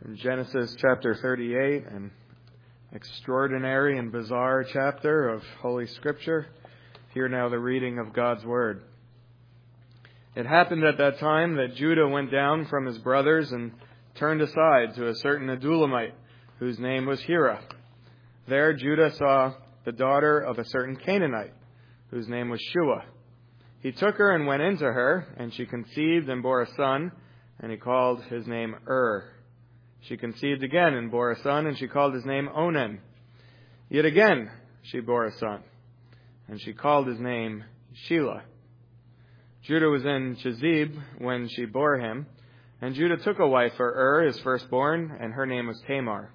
in Genesis chapter 38, an extraordinary and bizarre chapter of Holy Scripture. Hear now the reading of God's Word. It happened at that time that Judah went down from his brothers and turned aside to a certain Adullamite, whose name was Hira. There Judah saw the daughter of a certain Canaanite, whose name was Shua. He took her and went into her, and she conceived and bore a son, and he called his name She conceived again and bore a son, and she called his name Onan. Yet again she bore a son, and she called his name Shelah. Judah was in Chezib when she bore him, and Judah took a wife for his firstborn, and her name was Tamar.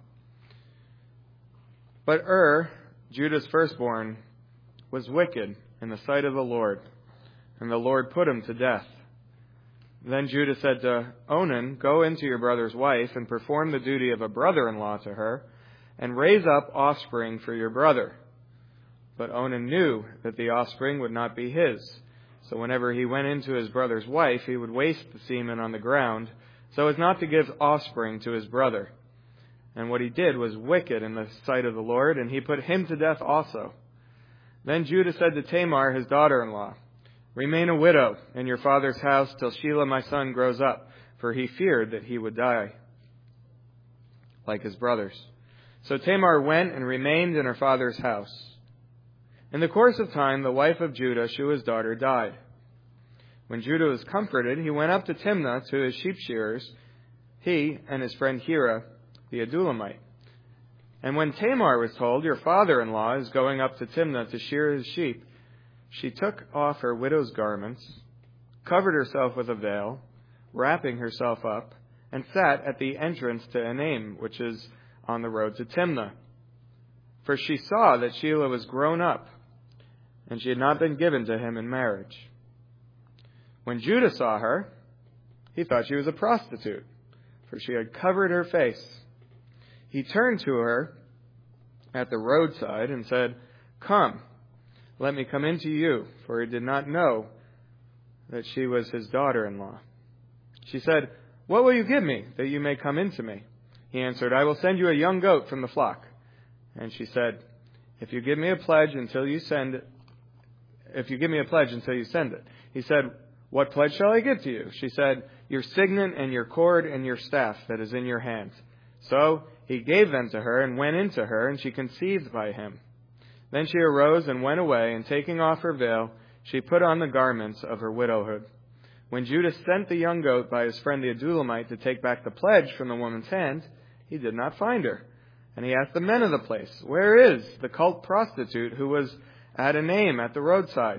But Judah's firstborn, was wicked in the sight of the Lord, and the Lord put him to death. Then Judah said to Onan, "Go into your brother's wife and perform the duty of a brother-in-law to her, and raise up offspring for your brother." But Onan knew that the offspring would not be his. So whenever he went into his brother's wife, he would waste the semen on the ground, so as not to give offspring to his brother. And what he did was wicked in the sight of the Lord, and he put him to death also. Then Judah said to Tamar, his daughter-in-law, "Remain a widow in your father's house till Shelah my son grows up," for he feared that he would die like his brothers. So Tamar went and remained in her father's house. In the course of time, the wife of Judah, Shua's daughter, died. When Judah was comforted, he went up to Timnah to his sheep shearers, he and his friend Hira, the Adullamite. And when Tamar was told, "Your father-in-law is going up to Timnah to shear his sheep," she took off her widow's garments, covered herself with a veil, wrapping herself up, and sat at the entrance to Enaim, which is on the road to Timnah. For she saw that Shelah was grown up, and she had not been given to him in marriage. When Judah saw her, he thought she was a prostitute, for she had covered her face. He turned to her at the roadside and said, "Come, let me come in to you," for he did not know that she was his daughter-in-law. She said, "What will you give me that you may come in to me?" He answered, "I will send you a young goat from the flock." And she said, If you give me a pledge until you send it. He said, "What pledge shall I give to you?" She said, "Your signet and your cord and your staff that is in your hand." So he gave them to her and went into her, and she conceived by him. Then she arose and went away, and taking off her veil, she put on the garments of her widowhood. When Judah sent the young goat by his friend the Adullamite to take back the pledge from the woman's hand, he did not find her. And he asked the men of the place, "Where is the cult prostitute who was at Enaim at the roadside?"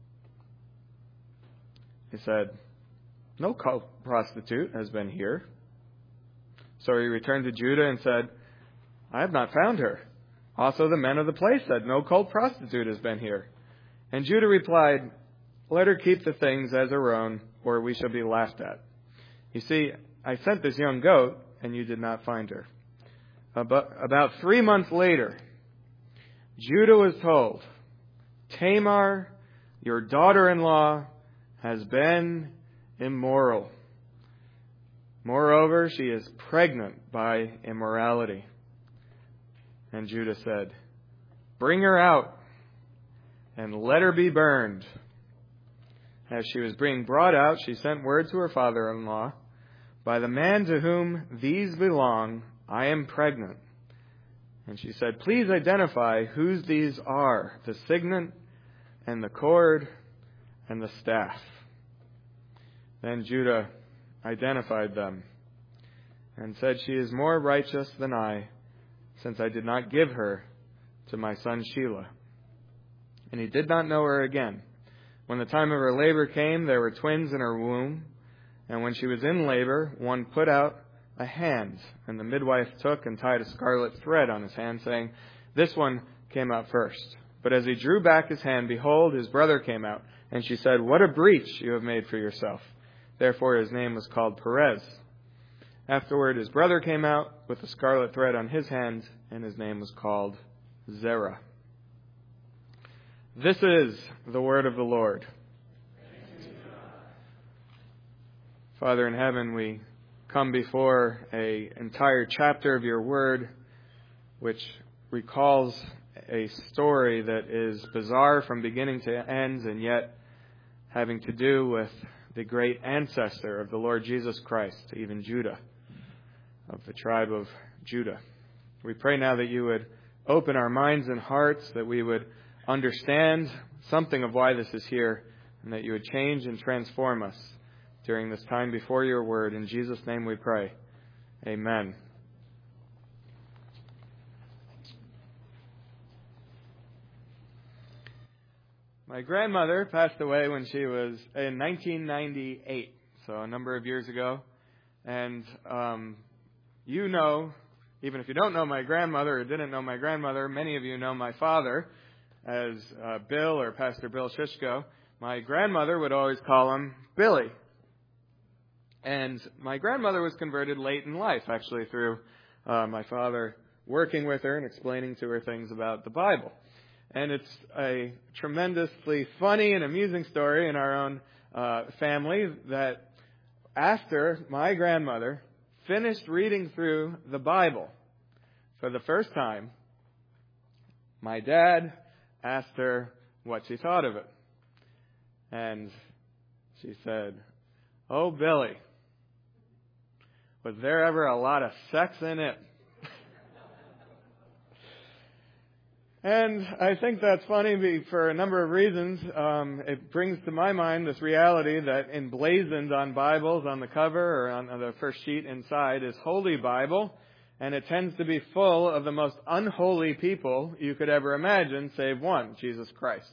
He said, "No cult prostitute has been here." So he returned to Judah and said, "I have not found her." Also the men of the place said, "No cult prostitute has been here." And Judah replied, "Let her keep the things as her own, or we shall be laughed at. You see, I sent this young goat, and you did not find her." About 3 months later, Judah was told, "Tamar, your daughter-in-law, has been immoral. Moreover, she is pregnant by immorality." And Judah said, "Bring her out and let her be burned." As she was being brought out, she sent word to her father-in-law, "By the man to whom these belong, I am pregnant." And she said, "Please identify whose these are, the signet and the cord and the staff." Then Judah identified them and said, "She is more righteous than I, since I did not give her to my son Shelah." And he did not know her again. When the time of her labor came, there were twins in her womb. And when she was in labor, one put out a hand, and the midwife took and tied a scarlet thread on his hand, saying, "This one came out first." But as he drew back his hand, behold, his brother came out. And she said, "What a breach you have made for yourself." Therefore his name was called Perez. Afterward his brother came out with a scarlet thread on his hand, and his name was called Zerah. This is the word of the Lord. Father in heaven, we come before an entire chapter of your word, which recalls a story that is bizarre from beginning to end, and yet having to do with the great ancestor of the Lord Jesus Christ, even Judah, of the tribe of Judah. We pray now that you would open our minds and hearts, that we would understand something of why this is here, and that you would change and transform us during this time before your word. In Jesus' name we pray. Amen. My grandmother passed away when she was in 1998, so a number of years ago. And you know, even if you don't know my grandmother or didn't know my grandmother, many of you know my father as Bill or Pastor Bill Shishko. My grandmother would always call him Billy. And my grandmother was converted late in life, actually, through my father working with her and explaining to her things about the Bible. And it's a tremendously funny and amusing story in our own family that after my grandmother finished reading through the Bible for the first time, my dad asked her what she thought of it. And she said, "Oh, Billy, was there ever a lot of sex in it?" And I think that's funny for a number of reasons. It brings to my mind this reality that emblazoned on Bibles on the cover or on the first sheet inside is Holy Bible, and it tends to be full of the most unholy people you could ever imagine, save one, Jesus Christ.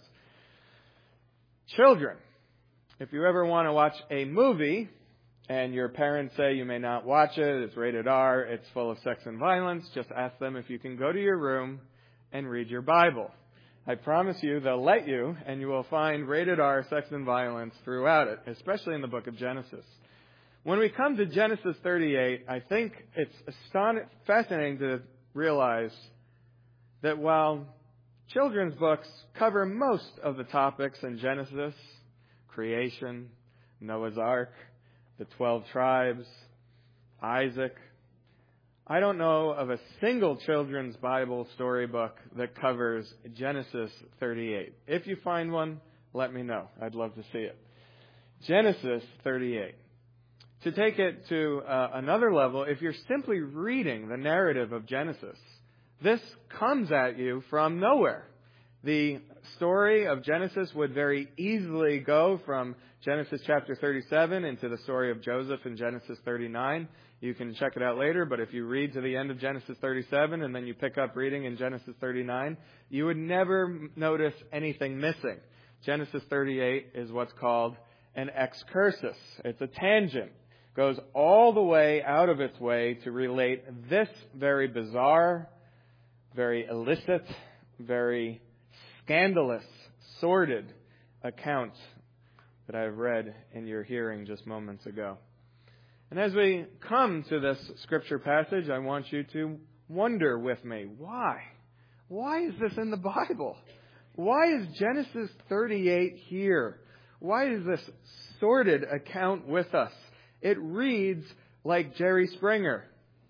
Children, if you ever want to watch a movie and your parents say you may not watch it, it's rated R, it's full of sex and violence, just ask them if you can go to your room and read your Bible. I promise you they'll let you, and you will find rated R sex and violence throughout it, especially in the book of Genesis. When we come to Genesis 38, I think it's fascinating to realize that while children's books cover most of the topics in Genesis, creation, Noah's Ark, the 12 tribes, Isaac, I don't know of a single children's Bible storybook that covers Genesis 38. If you find one, let me know. I'd love to see it. Genesis 38. To take it to another level, if you're simply reading the narrative of Genesis, this comes at you from nowhere. The story of Genesis would very easily go from Genesis chapter 37 into the story of Joseph in Genesis 39. You can check it out later, but if you read to the end of Genesis 37 and then you pick up reading in Genesis 39, you would never notice anything missing. Genesis 38 is what's called an excursus. It's a tangent. It goes all the way out of its way to relate this very bizarre, very illicit, very scandalous, sordid account that I've read in your hearing just moments ago. And as we come to this scripture passage, I want you to wonder with me, why? Why is this in the Bible? Why is Genesis 38 here? Why is this sordid account with us? It reads like Jerry Springer.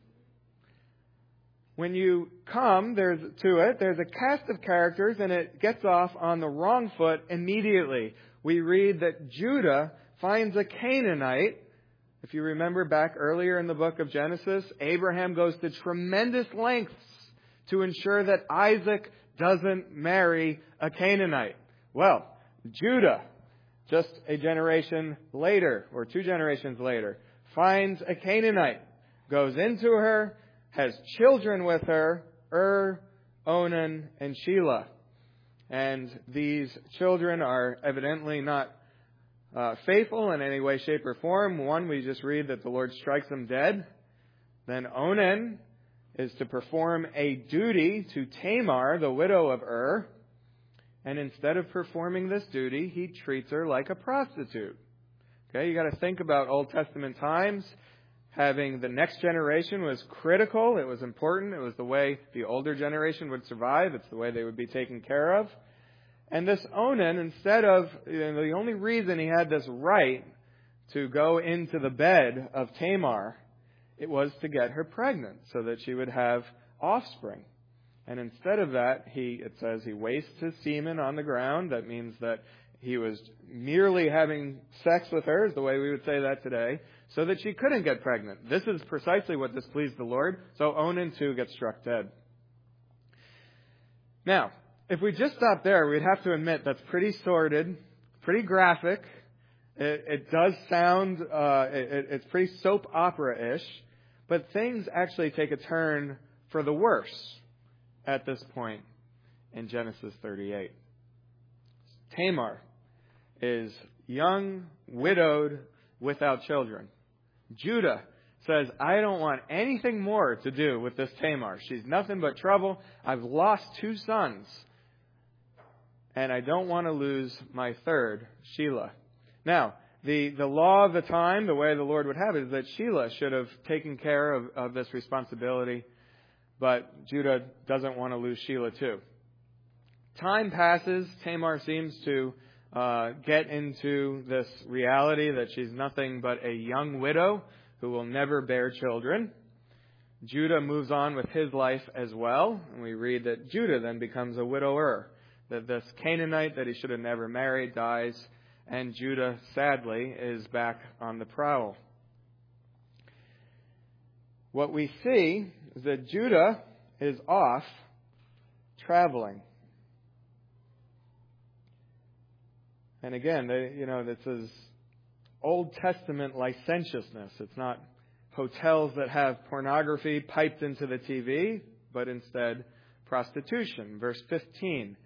When you come there's a cast of characters, and it gets off on the wrong foot immediately. We read that Judah finds a Canaanite. If you remember back earlier in the book of Genesis, Abraham goes to tremendous lengths to ensure that Isaac doesn't marry a Canaanite. Well, Judah, just a generation later, or 2 generations later, finds a Canaanite, goes into her, has children with her, Onan, and Shelah. And these children are evidently not faithful in any way, shape, or form. One, we just read that the Lord strikes them dead. Then Onan is to perform a duty to Tamar, the widow of and instead of performing this duty, he treats her like a prostitute. Okay, you got to think about Old Testament times. Having the next generation was critical. It was important. It was the way the older generation would survive. It's the way they would be taken care of. And this Onan, instead of, the only reason he had this right to go into the bed of Tamar it was to get her pregnant so that she would have offspring. And instead of that, it says he wastes his semen on the ground. That means that he was merely having sex with her, is the way we would say that today, so that she couldn't get pregnant. This is precisely what displeased the Lord. So Onan too gets struck dead. Now, if we just stop there, we'd have to admit that's pretty sordid, pretty graphic. It does sound, it's pretty soap opera-ish, but things actually take a turn for the worse at this point in Genesis 38. Tamar is young, widowed, without children. Judah says, I don't want anything more to do with this Tamar. She's nothing but trouble. I've lost 2 sons, and I don't want to lose my third, Shelah. Now, the law of the time, the way the Lord would have it, is that Shelah should have taken care of this responsibility, but Judah doesn't want to lose Shelah too. Time passes. Tamar seems to get into this reality that she's nothing but a young widow who will never bear children. Judah moves on with his life as well, and we read that Judah then becomes a widower, that this Canaanite that he should have never married dies, and Judah, sadly, is back on the prowl. What we see is that Judah is off traveling. And again, this is Old Testament licentiousness. It's not hotels that have pornography piped into the TV, but instead prostitution. Verse 15.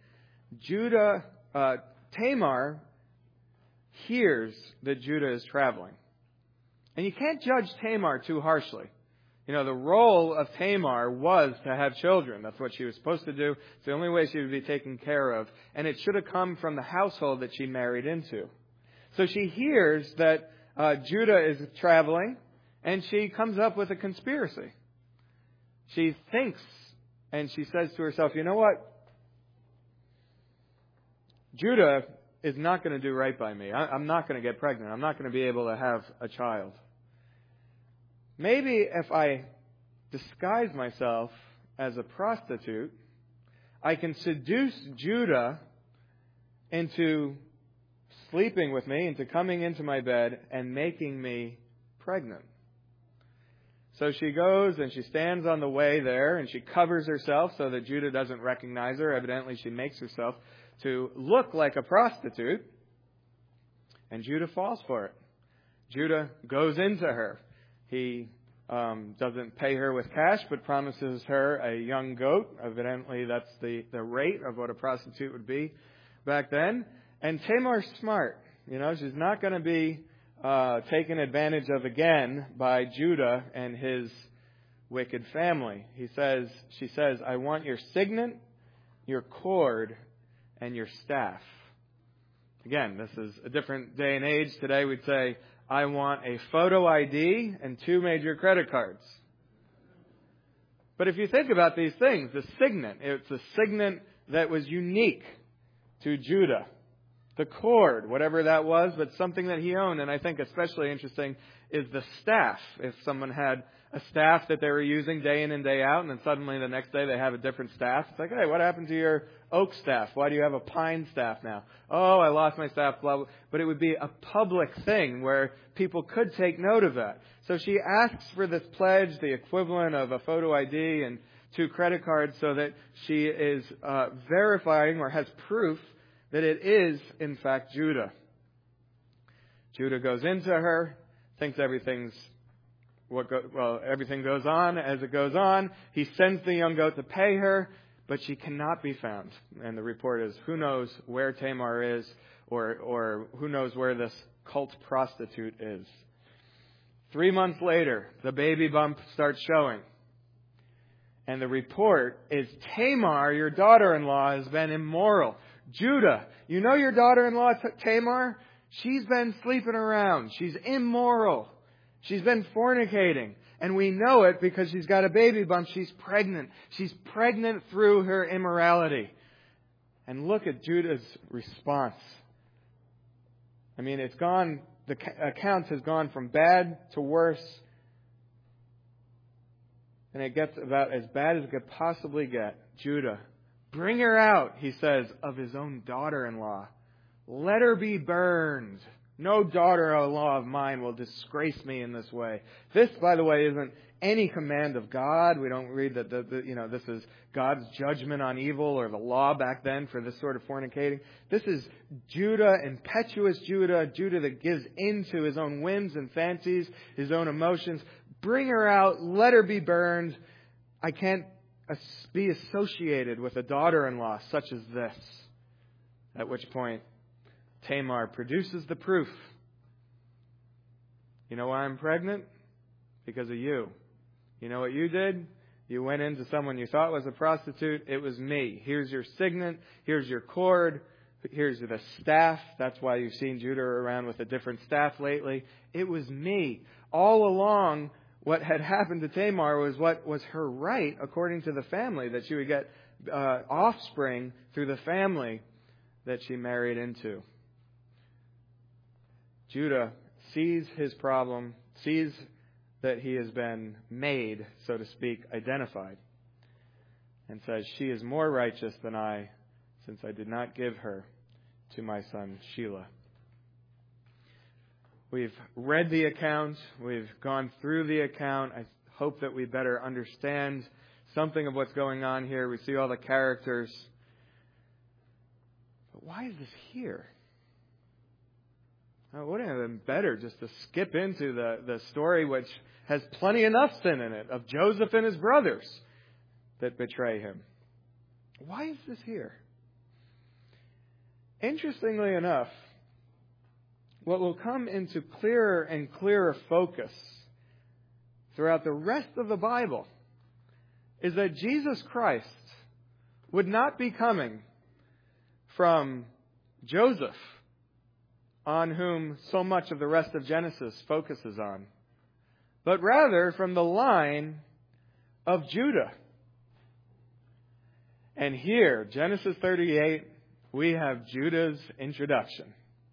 Tamar hears that Judah is traveling. And you can't judge Tamar too harshly. The role of Tamar was to have children. That's what she was supposed to do. It's the only way she would be taken care of. And it should have come from the household that she married into. So she hears that Judah is traveling, and she comes up with a conspiracy. She thinks, and she says to herself, you know what? Judah is not going to do right by me. I'm not going to get pregnant. I'm not going to be able to have a child. Maybe if I disguise myself as a prostitute, I can seduce Judah into sleeping with me, into coming into my bed and making me pregnant. So she goes and she stands on the way there and she covers herself so that Judah doesn't recognize her. Evidently she makes herself to look like a prostitute, and Judah falls for it. Judah goes into her. He doesn't pay her with cash, but promises her a young goat. Evidently, that's the rate of what a prostitute would be back then. And Tamar's smart. She's not going to be taken advantage of again by Judah and his wicked family. She says, I want your signet, your cord, and your staff. Again, this is a different day and age. Today we'd say, I want a photo ID and 2 major credit cards. But if you think about these things, the signet, it's a signet that was unique to Judah. The cord, whatever that was, but something that he owned. And I think especially interesting is the staff. If someone had a staff that they were using day in and day out, and then suddenly the next day they have a different staff, it's like, hey, what happened to your oak staff? Why do you have a pine staff now? Oh, I lost my staff, blah, blah. But it would be a public thing where people could take note of that. So she asks for this pledge, the equivalent of a photo ID and 2 credit cards, so that she is verifying or has proof that it is, in fact, Judah. Judah goes into her, thinks everything goes on as it goes on. He sends the young goat to pay her, but she cannot be found. And the report is, who knows where Tamar is, or who knows where this cult prostitute is. 3 months later, the baby bump starts showing. And the report is, Tamar, your daughter-in-law, has been immoral. Judah, your daughter-in-law Tamar? She's been sleeping around. She's immoral. She's been fornicating. And we know it because she's got a baby bump. She's pregnant. She's pregnant through her immorality. And look at Judah's response. The account has gone from bad to worse And it gets about as bad as it could possibly get. Judah, bring her out, he says, of his own daughter-in-law. Let her be burned. No daughter-in-law of mine will disgrace me in this way. This, by the way, isn't any command of God. We don't read that this is God's judgment on evil or the law back then for this sort of fornicating. This is Judah, impetuous Judah that gives in to his own whims and fancies, his own emotions. Bring her out. Let her be burned. I can't be associated with a daughter-in-law such as this. At which point, Tamar produces the proof. You know why I'm pregnant? Because of you. You know what you did? You went into someone you thought was a prostitute. It was me. Here's your signet. Here's your cord. Here's the staff. That's why you've seen Judah around with a different staff lately. It was me. All along, what had happened to Tamar was what was her right, according to the family, that she would get offspring through the family that she married into. Judah sees his problem, sees that he has been made, so to speak, identified, and says, she is more righteous than I, since I did not give her to my son Shelah. We've read the account. We've gone through the account. I hope that we better understand something of what's going on here. We see all the characters. But why is this here? It would have been better just to skip into the story, which has plenty enough sin in it, of Joseph and his brothers that betray him. Why is this here? Interestingly enough, what will come into clearer and clearer focus throughout the rest of the Bible is that Jesus Christ would not be coming from Joseph, on whom so much of the rest of Genesis focuses on, but rather from the line of Judah. And here, Genesis 38, we have Judah's introduction.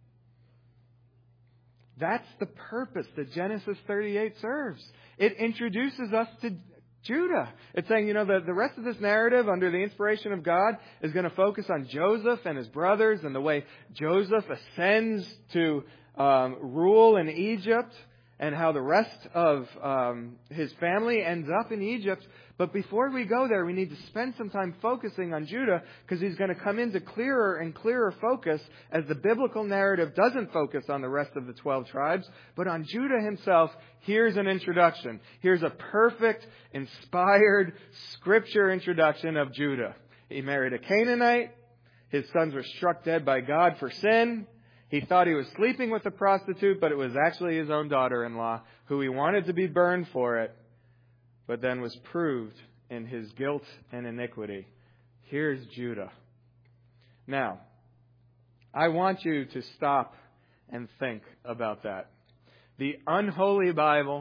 That's the purpose that Genesis 38 serves. It introduces us to Judah. It's saying, the rest of this narrative under the inspiration of God is going to focus on Joseph and his brothers and the way Joseph ascends to rule in Egypt and how the rest of his family ends up in Egypt. But before we go there, we need to spend some time focusing on Judah, because he's going to come into clearer and clearer focus as the biblical narrative doesn't focus on the rest of the 12 tribes, but on Judah himself. Here's an introduction. Here's a perfect, inspired scripture introduction of Judah. He married a Canaanite. His sons were struck dead by God for sin. He thought he was sleeping with a prostitute, but it was actually his own daughter-in-law, who he wanted to be burned for it, but then was proved in his guilt and iniquity. Here's Judah. Now, I want you to stop and think about that. The Holy Bible,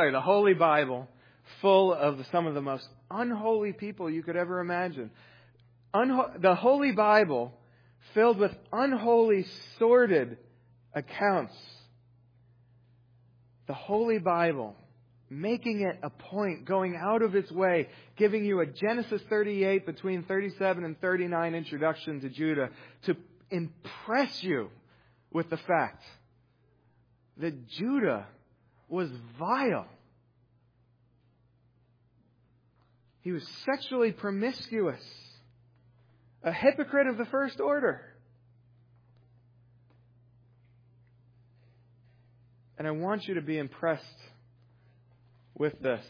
full of some of the most unholy people you could ever imagine. The Holy Bible filled with unholy, sordid accounts. The Holy Bible, making it a point, going out of its way, giving you a Genesis 38 between 37 and 39 introduction to Judah to impress you with the fact that Judah was vile. He was sexually promiscuous, a hypocrite of the first order. And I want you to be impressed with this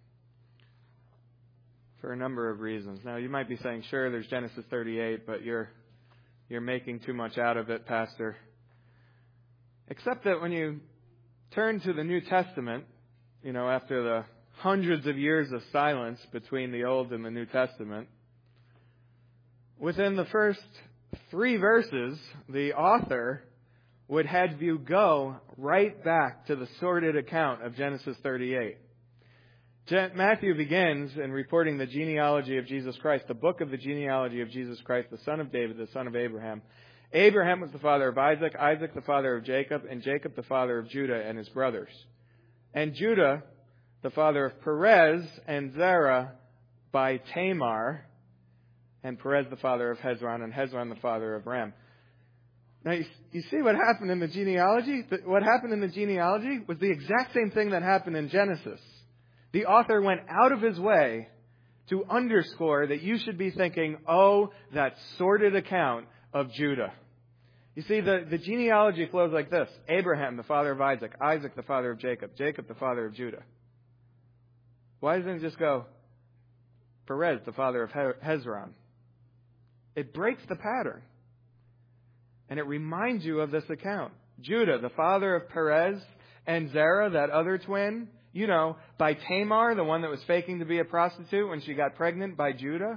for a number of reasons. Now, you might be saying, sure, there's Genesis 38, but you're making too much out of it, Pastor. Except that when you turn to the New Testament, after the hundreds of years of silence between the Old and the New Testament, within the first 3 verses, the author would have you go right back to the sordid account of Genesis 38. Matthew begins in reporting the genealogy of Jesus Christ, the book of the genealogy of Jesus Christ, the son of David, the son of Abraham. Abraham was the father of Isaac, Isaac the father of Jacob, and Jacob the father of Judah and his brothers. And Judah the father of Perez, and Zerah by Tamar, and Perez the father of Hezron, and Hezron the father of Ram. Now, you see what happened in the genealogy? What happened in the genealogy was the exact same thing that happened in Genesis. The author went out of his way to underscore that you should be thinking, oh, that sordid account of Judah. You see, the genealogy flows like this. Abraham, the father of Isaac. Isaac, the father of Jacob. Jacob, the father of Judah. Why doesn't it just go, Perez, the father of Hezron? It breaks the pattern. And it reminds you of this account. Judah, the father of Perez, and Zerah, that other twin, you know, by Tamar, the one that was faking to be a prostitute when she got pregnant by Judah,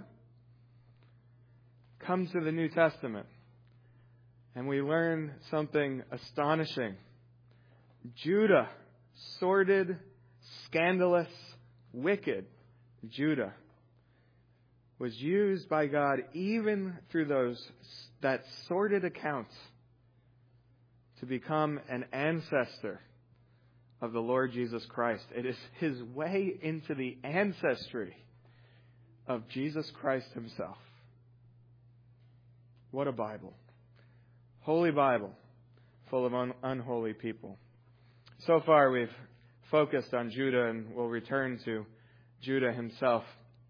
comes to the New Testament. And we learn something astonishing. Judah, sordid, scandalous, wicked Judah, was used by God even through that sordid account to become an ancestor of the Lord Jesus Christ. It is His way into the ancestry of Jesus Christ Himself. What a Bible. Holy Bible, full of unholy people. So far we've focused on Judah, and we'll return to Judah himself.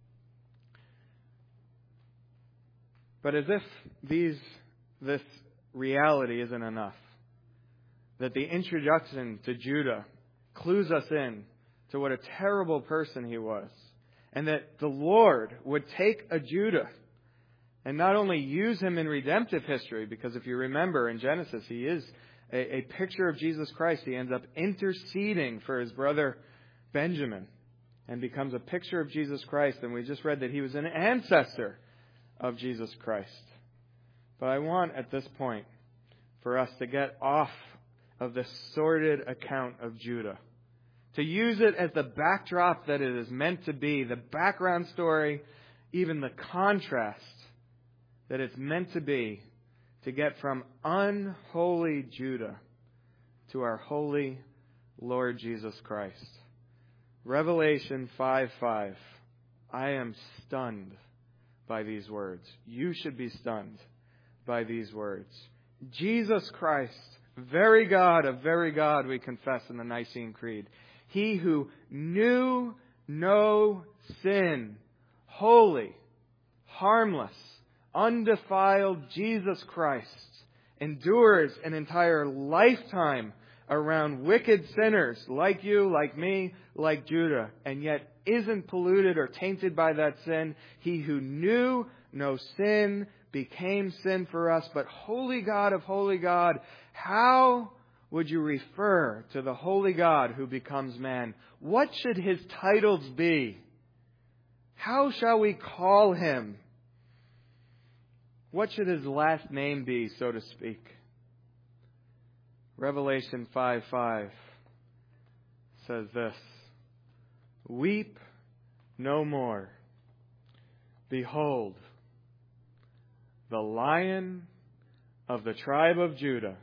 But as if this reality isn't enough, that the introduction to Judah clues us in to what a terrible person he was, and that the Lord would take a Judah and not only use him in redemptive history, because if you remember in Genesis, he is a picture of Jesus Christ. He ends up interceding for his brother Benjamin and becomes a picture of Jesus Christ. And we just read that he was an ancestor of Jesus Christ. But I want at this point for us to get off of this sordid account of Judah, to use it as the backdrop that it is meant to be, the background story, even the contrast that it's meant to be, to get from unholy Judah to our holy Lord Jesus Christ. Revelation 5:5. I am stunned by these words. You should be stunned by these words. Jesus Christ, very God of very God, we confess in the Nicene Creed. He who knew no sin, holy, harmless, undefiled Jesus Christ, endures an entire lifetime around wicked sinners like you, like me, like Judah, and yet isn't polluted or tainted by that sin. He who knew no sin became sin for us. But holy God of holy God, how would you refer to the holy God who becomes man? What should his titles be? How shall we call him? What should his last name be, so to speak? Revelation 5:5 says this: Weep no more. Behold, the Lion of the tribe of Judah,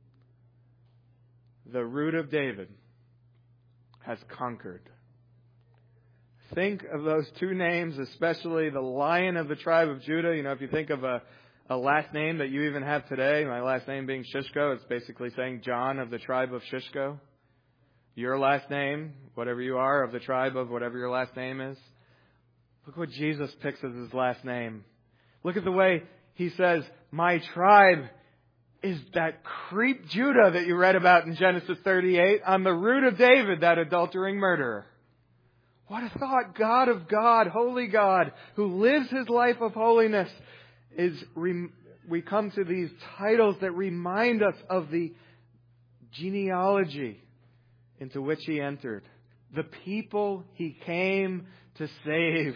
the Root of David, has conquered. Think of those two names, especially the Lion of the tribe of Judah. You know, if you think of a last name that you even have today, my last name being Shishko, it's basically saying John of the tribe of Shishko. Your last name, whatever you are, of the tribe of whatever your last name is. Look what Jesus picks as his last name. Look at the way he says, my tribe is that creep Judah that you read about in Genesis 38. I'm the root of David, that adultering murderer. What a thought. God of God, holy God, who lives his life of holiness, we come to these titles that remind us of the genealogy into which he entered, the people he came to save.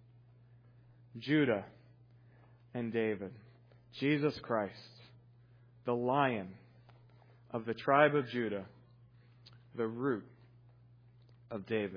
Judah and David. Jesus Christ, the Lion of the tribe of Judah, the Root of David.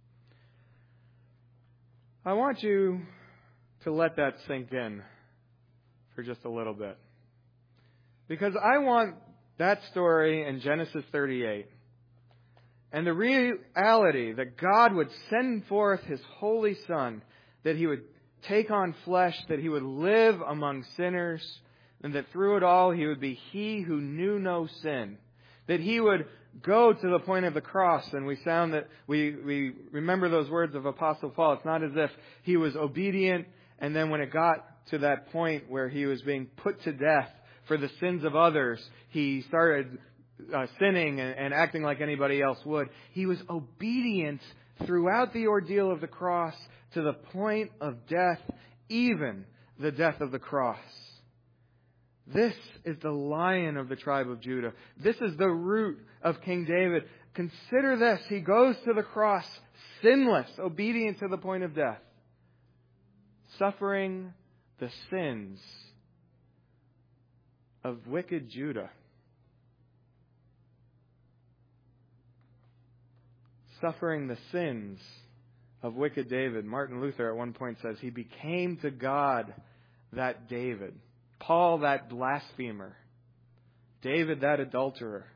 I want you to let that sink in for just a little bit. Because I want that story in Genesis 38 And the reality that God would send forth His Holy Son, that He would take on flesh, that He would live among sinners, and that through it all He would be He who knew no sin. That He would go to the point of the cross, and we remember those words of Apostle Paul. It's not as if He was obedient, and then when it got to that point where He was being put to death for the sins of others, He started sinning and acting like anybody else would. He was obedient throughout the ordeal of the cross to the point of death, even the death of the cross. This is the Lion of the tribe of Judah. This is the root of King David. Consider this. He goes to the cross sinless, obedient to the point of death, suffering the sins of wicked Judah. Suffering the sins of wicked David. Martin Luther at one point says, He became to God that David. Paul that blasphemer. David that adulterer.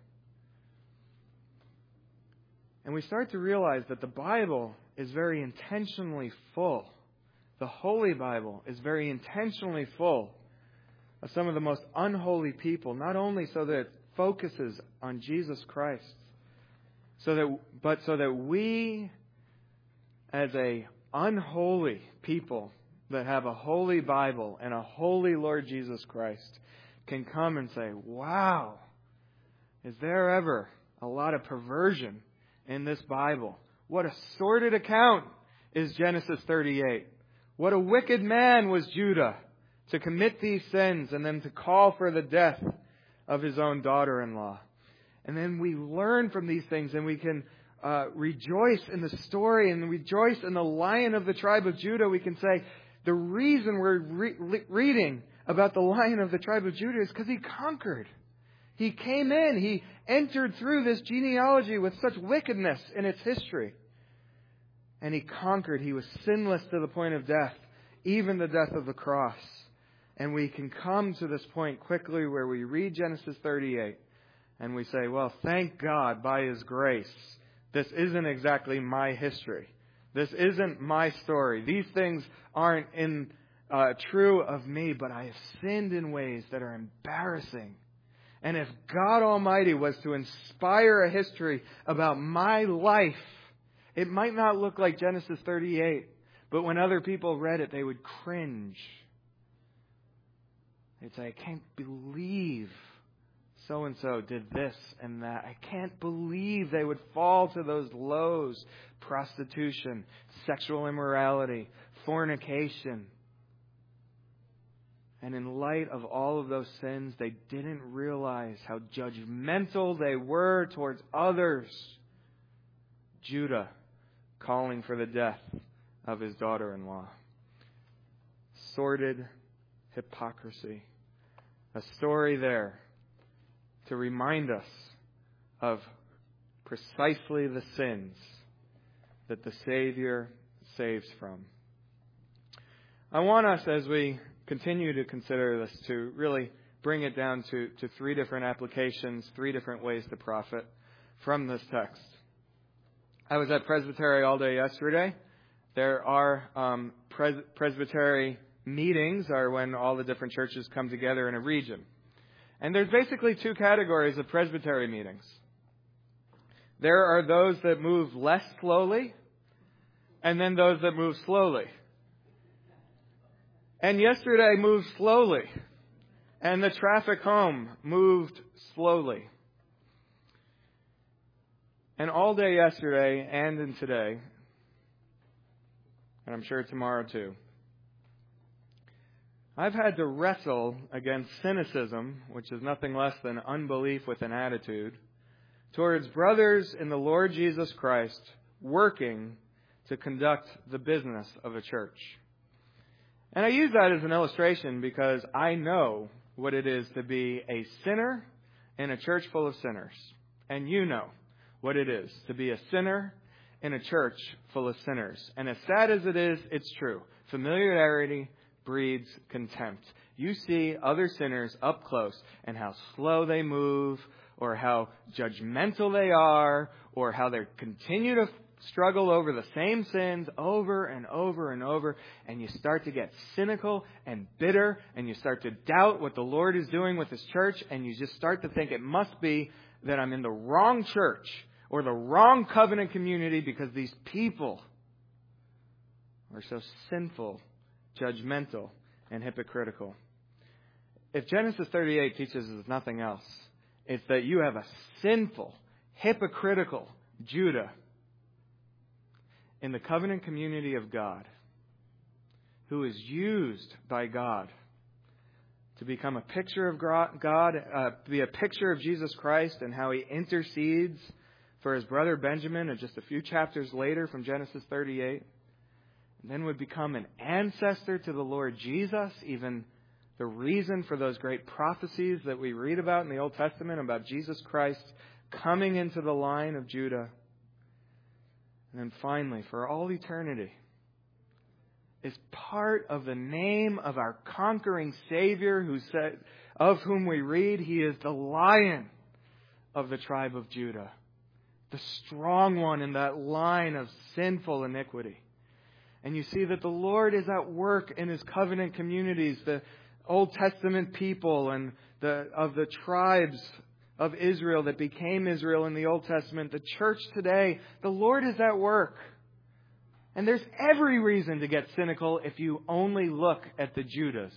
And we start to realize that the Bible is very intentionally full. The Holy Bible is very intentionally full of some of the most unholy people, not only so that it focuses on Jesus Christ, but so that we, as a unholy people that have a holy Bible and a holy Lord Jesus Christ, can come and say, wow, is there ever a lot of perversion in this Bible? What a sordid account is Genesis 38. What a wicked man was Judah to commit these sins and then to call for the death of his own daughter-in-law. And then we learn from these things, and we can rejoice in the story and rejoice in the Lion of the tribe of Judah. We can say the reason we're reading about the Lion of the tribe of Judah is because He conquered. He came in. He entered through this genealogy with such wickedness in its history. And He conquered. He was sinless to the point of death, even the death of the cross. And we can come to this point quickly where we read Genesis 38 and we say, well, thank God by His grace, this isn't exactly my history. This isn't my story. These things aren't true of me, but I have sinned in ways that are embarrassing. And if God Almighty was to inspire a history about my life, it might not look like Genesis 38, but when other people read it, they would cringe. They'd say, I can't believe so-and-so did this and that. I can't believe they would fall to those lows. Prostitution, sexual immorality, fornication. And in light of all of those sins, they didn't realize how judgmental they were towards others. Judah calling for the death of his daughter-in-law. Sordid hypocrisy. A story there to remind us of precisely the sins that the Savior saves from. I want us, as we continue to consider this, to really bring it down to three different applications, three different ways to profit from this text. I was at Presbytery all day yesterday. There are Presbytery meetings, are when all the different churches come together in a region. And there's basically two categories of Presbytery meetings. There are those that move less slowly, and then those that move slowly. And yesterday moved slowly, and the traffic home moved slowly. And all day yesterday and in today, and I'm sure tomorrow too, I've had to wrestle against cynicism, which is nothing less than unbelief with an attitude, towards brothers in the Lord Jesus Christ working to conduct the business of a church. And I use that as an illustration because I know what it is to be a sinner in a church full of sinners. And you know what it is to be a sinner in a church full of sinners. And as sad as it is, it's true. Familiarity breeds contempt. You see other sinners up close and how slow they move, or how judgmental they are, or how they continue to struggle over the same sins over and over and over, and you start to get cynical and bitter, and you start to doubt what the Lord is doing with His church, and you just start to think it must be that I'm in the wrong church or the wrong covenant community because these people are so sinful, judgmental, and hypocritical. If Genesis 38 teaches us nothing else, it's that you have a sinful, hypocritical Judah in the covenant community of God, who is used by God to become a picture of God, to be a picture of Jesus Christ and how He intercedes for His brother Benjamin, and just a few chapters later from Genesis 38, and then would become an ancestor to the Lord Jesus, even the reason for those great prophecies that we read about in the Old Testament about Jesus Christ coming into the line of Judah. And then finally, for all eternity, is part of the name of our conquering Savior, who said, of whom we read, He is the Lion of the tribe of Judah, the strong one in that line of sinful iniquity. And you see that the Lord is at work in His covenant communities, the Old Testament people and of the tribes of Israel that became Israel in the Old Testament, the church today. The Lord is at work. And there's every reason to get cynical if you only look at the Judahs.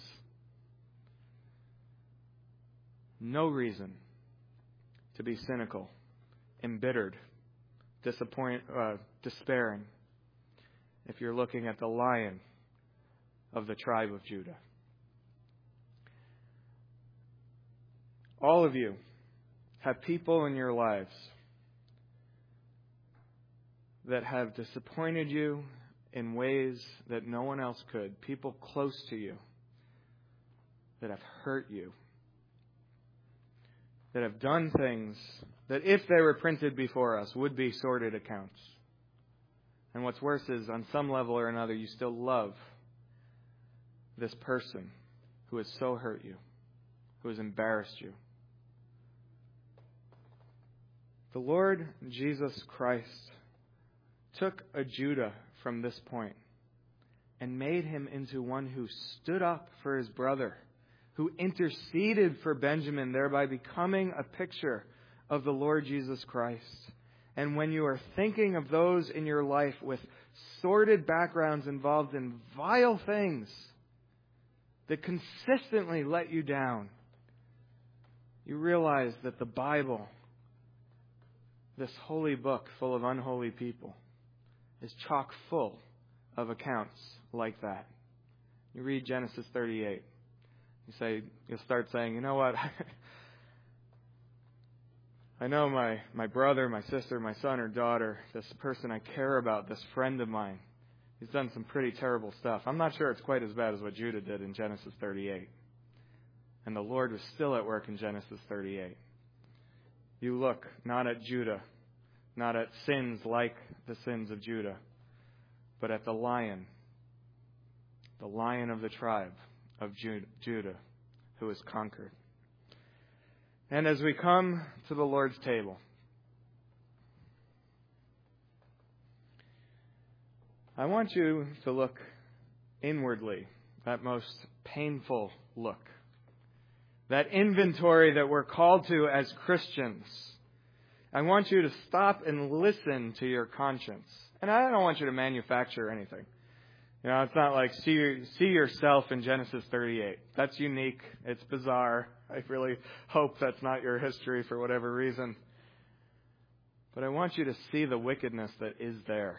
No reason to be cynical, embittered, despairing if you're looking at the Lion of the tribe of Judah. All of you have people in your lives that have disappointed you in ways that no one else could. People close to you that have hurt you, that have done things that, if they were printed before us, would be sordid accounts. And what's worse is, on some level or another, you still love this person who has so hurt you, who has embarrassed you. The Lord Jesus Christ took a Judah from this point and made him into one who stood up for his brother, who interceded for Benjamin, thereby becoming a picture of the Lord Jesus Christ. And when you are thinking of those in your life with sordid backgrounds involved in vile things that consistently let you down, you realize that the Bible, this holy book full of unholy people, is chock full of accounts like that. You read Genesis 38. You'll start saying, you know what? I know my brother, my sister, my son or daughter, this person I care about, this friend of mine, he's done some pretty terrible stuff. I'm not sure it's quite as bad as what Judah did in Genesis 38. And the Lord was still at work in Genesis 38. You look not at Judah, not at sins like the sins of Judah, but at the Lion of the tribe of Judah, who is conquered. And as we come to the Lord's table, I want you to look inwardly, that most painful look, that inventory that we're called to as Christians. I want you to stop and listen to your conscience. And I don't want you to manufacture anything. You know, it's not like see yourself in Genesis 38. That's unique. It's bizarre. I really hope that's not your history for whatever reason. But I want you to see the wickedness that is there.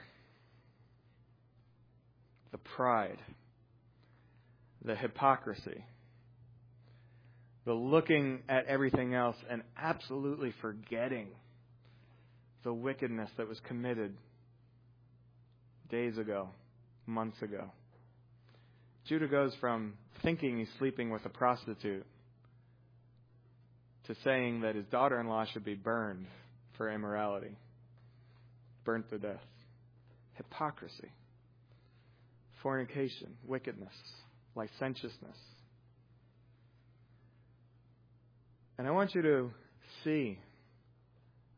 The pride. The hypocrisy. The looking at everything else and absolutely forgetting the wickedness that was committed days ago, months ago. Judah goes from thinking he's sleeping with a prostitute to saying that his daughter-in-law should be burned for immorality. Burnt to death. Hypocrisy. Fornication. Wickedness. Licentiousness. And I want you to see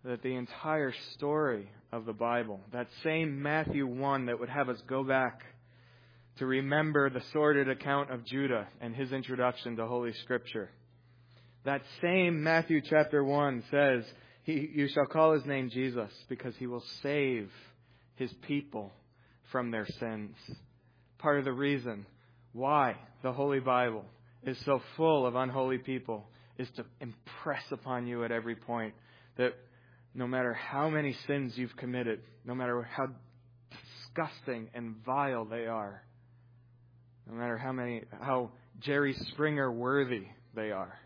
that the entire story of the Bible, that same Matthew 1 that would have us go back to remember the sordid account of Judah and his introduction to Holy Scripture, that same Matthew chapter 1 says, you shall call his name Jesus, because he will save his people from their sins. Part of the reason why the Holy Bible is so full of unholy people is to impress upon you at every point that no matter how many sins you've committed, no matter how disgusting and vile they are, no matter how Jerry Springer worthy they are,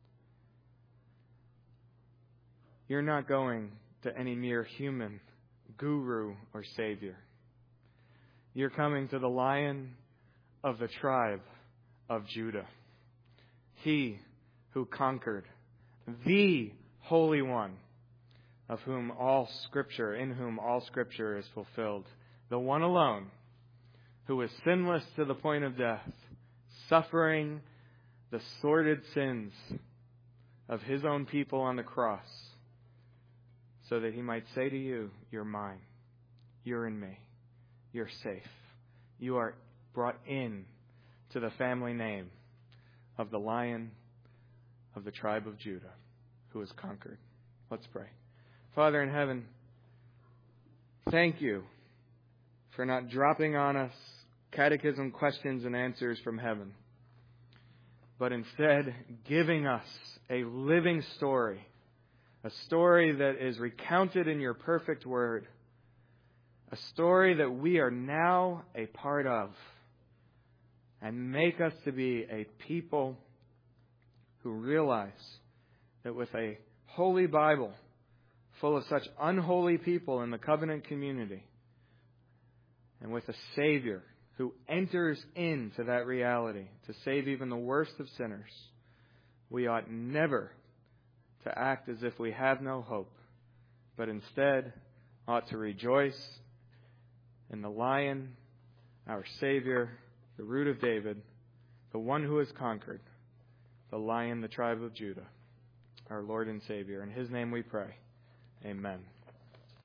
you're not going to any mere human guru or savior. You're coming to the Lion of the tribe of Judah. He who conquered, the Holy One, in whom all Scripture is fulfilled. The one alone who was sinless to the point of death, suffering the sordid sins of his own people on the cross, so that he might say to you, you're mine, you're in me, you're safe. You are brought in to the family name of the Lion of the tribe of Judah, who has conquered. Let's pray. Father in heaven, thank you for not dropping on us catechism questions and answers from heaven, but instead giving us a living story, a story that is recounted in your perfect word, a story that we are now a part of, and make us to be a people who realize that with a holy Bible full of such unholy people in the covenant community, and with a Savior who enters into that reality to save even the worst of sinners, we ought never to act as if we have no hope, but instead ought to rejoice in the Lion, our Savior, the Root of David, the one who has conquered, the Lion, the tribe of Judah, our Lord and Savior. In his name we pray. Amen.